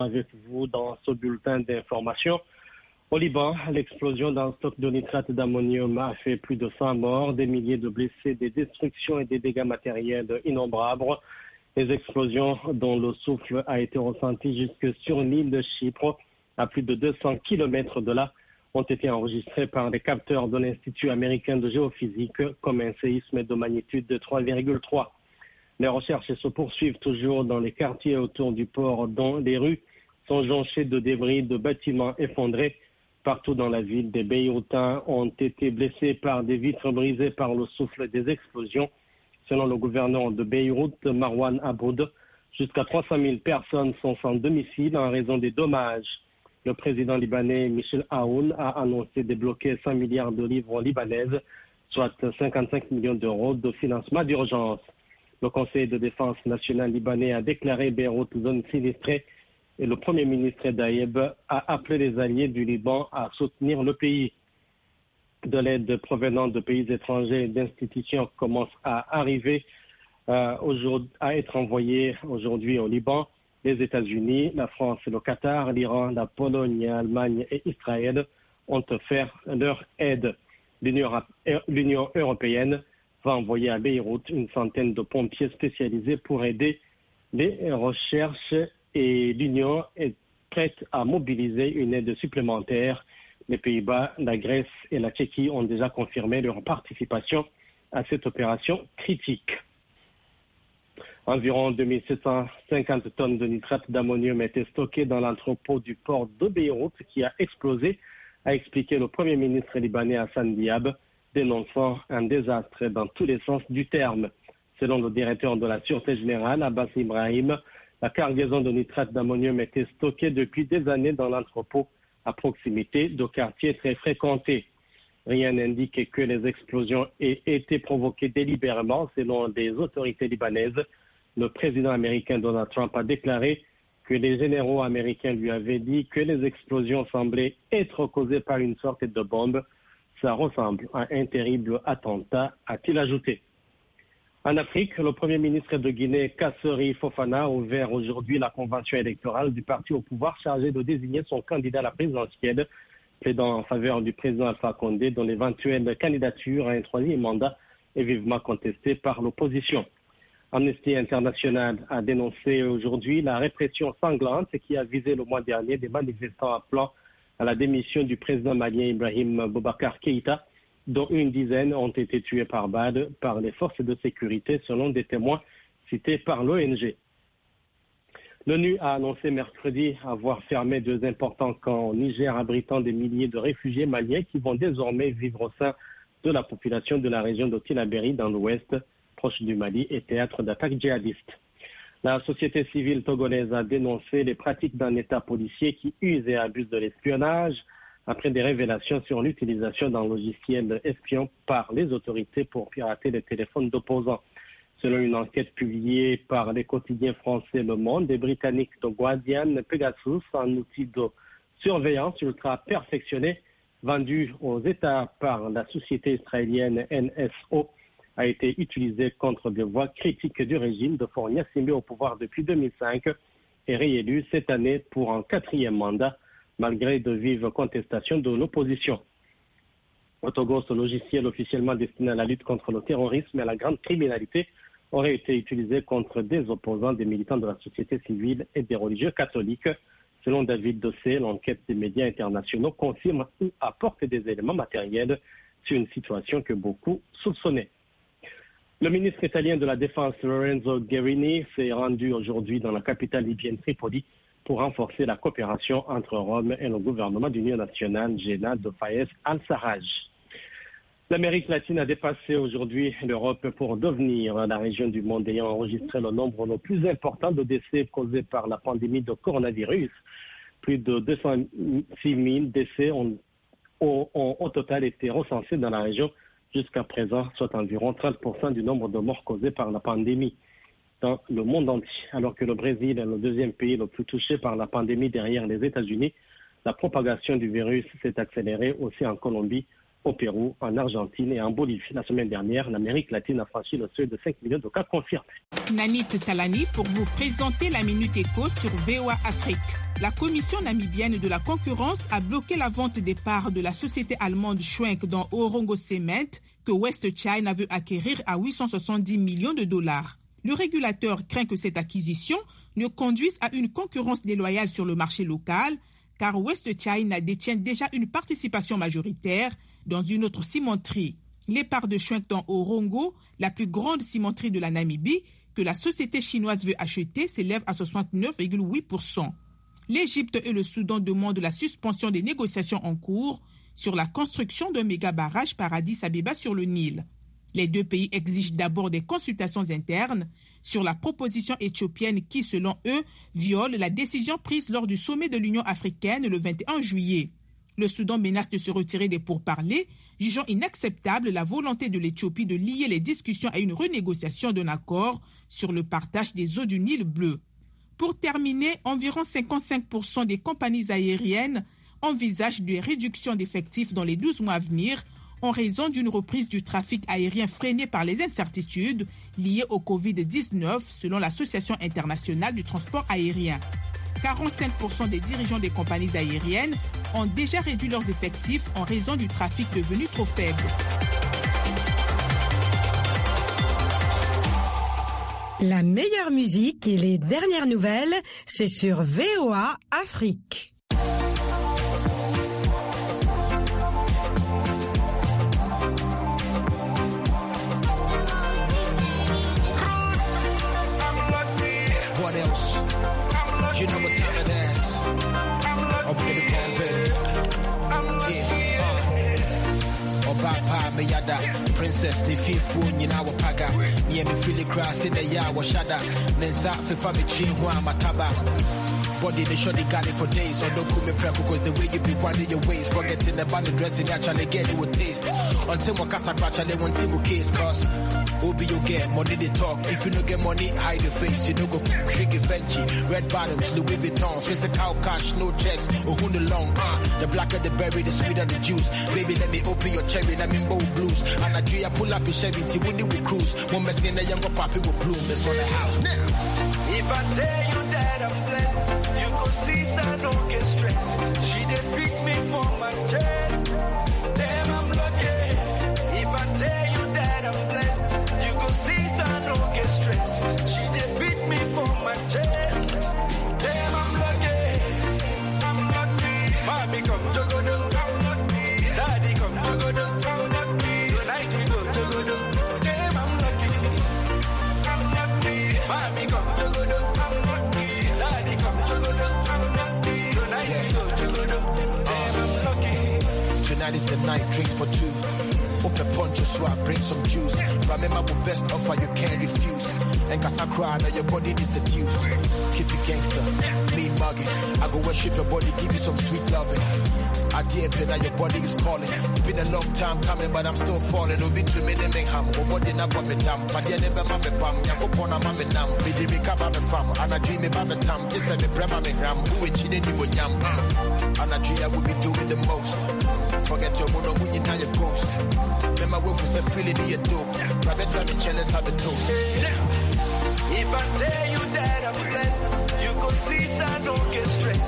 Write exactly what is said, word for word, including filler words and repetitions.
Avec vous dans ce bulletin d'information. Au Liban, l'explosion d'un stock de nitrate d'ammonium a fait plus de cent morts, des milliers de blessés, des destructions et des dégâts matériels innombrables. Les explosions dont le souffle a été ressenti jusque sur l'île de Chypre, à plus de deux cents kilomètres de là, ont été enregistrées par des capteurs de l'Institut américain de géophysique comme un séisme de magnitude de trois virgule trois. Les recherches se poursuivent toujours dans les quartiers autour du port, dont les rues sont jonchées de débris de bâtiments effondrés. Partout dans la ville, des Beyrouthins ont été blessés par des vitres brisées par le souffle des explosions. Selon le gouverneur de Beyrouth, Marwan Aboud, jusqu'à trois cent mille personnes sont sans domicile en raison des dommages. Le président libanais Michel Aoun a annoncé débloquer cent milliards de livres libanaises, soit cinquante-cinq millions d'euros de financement d'urgence. Le Conseil de défense nationale libanais a déclaré Beyrouth zone sinistrée et le Premier ministre Daïeb a appelé les alliés du Liban à soutenir le pays. De l'aide provenant de pays étrangers et d'institutions commence à arriver, euh, à être envoyée aujourd'hui au Liban. Les États-Unis, la France, le Qatar, l'Iran, la Pologne, l'Allemagne et Israël ont offert leur aide. L'Union européenne va envoyer à Beyrouth une centaine de pompiers spécialisés pour aider les recherches et l'Union est prête à mobiliser une aide supplémentaire. Les Pays-Bas, la Grèce et la Tchéquie ont déjà confirmé leur participation à cette opération critique. Environ deux mille sept cent cinquante tonnes de nitrate d'ammonium étaient stockées dans l'entrepôt du port de Beyrouth qui a explosé, a expliqué le Premier ministre libanais Hassan Diab, dénonçant un désastre dans tous les sens du terme. Selon le directeur de la Sûreté générale, Abbas Ibrahim, la cargaison de nitrate d'ammonium était stockée depuis des années dans l'entrepôt à proximité de quartiers très fréquentés. Rien n'indique que les explosions aient été provoquées délibérément selon des autorités libanaises. Le président américain Donald Trump a déclaré que les généraux américains lui avaient dit que les explosions semblaient être causées par une sorte de bombe. Ça ressemble à un terrible attentat, a-t-il ajouté. En Afrique, le Premier ministre de Guinée, Kasseri Fofana, a ouvert aujourd'hui la convention électorale du parti au pouvoir chargé de désigner son candidat à la présidentielle, plaidant en faveur du président Alpha Condé, dont l'éventuelle candidature à un troisième mandat est vivement contestée par l'opposition. Amnesty International a dénoncé aujourd'hui la répression sanglante qui a visé le mois dernier des manifestants appelant à la démission du président malien Ibrahim Boubacar Keïta, dont une dizaine ont été tués par balles par les forces de sécurité, selon des témoins cités par l'O N G. L'ONU a annoncé mercredi avoir fermé deux importants camps au Niger abritant des milliers de réfugiés maliens qui vont désormais vivre au sein de la population de la région de Tillabéri dans l'ouest, proche du Mali et théâtre d'attaques djihadistes. La société civile togolaise a dénoncé les pratiques d'un État policier qui use et abuse de l'espionnage après des révélations sur l'utilisation d'un logiciel espion par les autorités pour pirater les téléphones d'opposants. Selon une enquête publiée par les quotidiens français Le Monde, les Britanniques de Guardian Pegasus, un outil de surveillance ultra perfectionné vendu aux États par la société israélienne N S O, a été utilisé contre des voix critiques du régime de Faure Gnassingbé au pouvoir depuis deux mille cinq et réélu cette année pour un quatrième mandat, malgré de vives contestations de l'opposition. Au Togo, ce logiciel officiellement destiné à la lutte contre le terrorisme et à la grande criminalité aurait été utilisé contre des opposants, des militants de la société civile et des religieux catholiques. Selon David Dossé, l'enquête des médias internationaux confirme ou apporte des éléments matériels sur une situation que beaucoup soupçonnaient. Le ministre italien de la Défense, Lorenzo Guerini, s'est rendu aujourd'hui dans la capitale libyenne Tripoli pour renforcer la coopération entre Rome et le gouvernement d'union nationale Général de Fayez al-Sarraj. L'Amérique latine a dépassé aujourd'hui l'Europe pour devenir la région du monde ayant enregistré le nombre le plus important de décès causés par la pandémie de coronavirus. Plus de deux cent six mille décès ont, ont, ont au total été recensés dans la région jusqu'à présent, soit environ trente pour cent du nombre de morts causés par la pandémie dans le monde entier. Alors que le Brésil est le deuxième pays le plus touché par la pandémie derrière les États-Unis, la propagation du virus s'est accélérée aussi en Colombie, au Pérou, en Argentine et en Bolivie. La semaine dernière, l'Amérique latine a franchi le seuil de cinq millions de cas confirmés. Nanit Talani pour vous présenter la Minute Éco sur V O A Afrique. La Commission namibienne de la concurrence a bloqué la vente des parts de la société allemande Schwenk dans Orongo Cement que West China veut acquérir à huit cent soixante-dix millions de dollars. Le régulateur craint que cette acquisition ne conduise à une concurrence déloyale sur le marché local, car West China détient déjà une participation majoritaire dans une autre cimenterie. Les parts de Schwenk dans Orongo, la plus grande cimenterie de la Namibie, que la société chinoise veut acheter, s'élèvent à soixante-neuf virgule huit pour cent. L'Égypte et le Soudan demandent la suspension des négociations en cours sur la construction d'un méga barrage par Addis Abeba sur le Nil. Les deux pays exigent d'abord des consultations internes sur la proposition éthiopienne qui, selon eux, viole la décision prise lors du sommet de l'Union africaine le vingt et un juillet. Le Soudan menace de se retirer des pourparlers, jugeant inacceptable la volonté de l'Éthiopie de lier les discussions à une renégociation d'un accord sur le partage des eaux du Nil bleu. Pour terminer, environ cinquante-cinq pour cent des compagnies aériennes envisagent des réductions d'effectifs dans les douze mois à venir en raison d'une reprise du trafic aérien freinée par les incertitudes liées au covid dix-neuf, selon l'Association internationale du transport aérien. quarante-cinq pour cent des dirigeants des compagnies aériennes ont déjà réduit leurs effectifs en raison du trafic devenu trop faible. La meilleure musique et les dernières nouvelles, c'est sur V O A Afrique. You know what time it is. Oh, baby, come baby. Yeah, uh. Oh, Papa, me yada. Princess, the fifth you know, paga. Me me feel the grass in the yard, was shada. Nensa, fifa me chin, who am a taba. Body, they sure they got it for days. So don't call me preco, cause the way you be winding your waist. Forgetting the band dressing, actually get it with taste. Until my casa, actually want to case, cause. Obi, you get money, they talk. If you don't get money, hide your face. You don't go quick, Fenty. Red bottoms, Louis Vuitton. Physical cash, no checks. Oh, who the long, uh. The blacker the berry, the sweeter the juice. Baby, let me open your cherry, let me bold blues. And I dream, I pull up your Chevy, T-Winnie with cruise. One mess in the younger poppy will bloom. It's on the house now. If I tell you that I'm blessed, you go see, so I don't get stressed. She did beat me for my chest. Damn, I'm lucky. If I tell you that I'm blessed, you go see, so I don't get stressed. She did beat me for my chest. Damn, I'm lucky. I'm lucky. Mommy come jogodo, I'm lucky. Daddy come jogodo, I'm lucky. Tonight we go jogodo. Damn, I'm lucky. I'm lucky. Mommy come jogodo, I'm lucky. Daddy come jogodo, I'm lucky. Tonight we go jogodo. Damn, I'm lucky. Tonight is the night, drinks for two. Open poncho, so I bring some juice. Remember the best offer you can't refuse. And cause I cry, now your body is seduced. Keep it gangster, mean mugging. I go worship your body, give you some sweet loving. I dare pay now your body is calling. It's been a long time coming, but I'm still falling. Don't be to me, they make ham. Oh, body not got me down. But yeah, never mammy pam. Yanko pona mammy nam. Bidi rika mammy fam. And I dream about the time. This is me brema me ram. Who is chilling you with yam. And I dream I will be doing the most. Forget your mono when you now your ghost. Remember when we said feeling in your dope. Private time in jealous have a toast. If I tell you that I'm blessed, you go see, so I don't get stressed.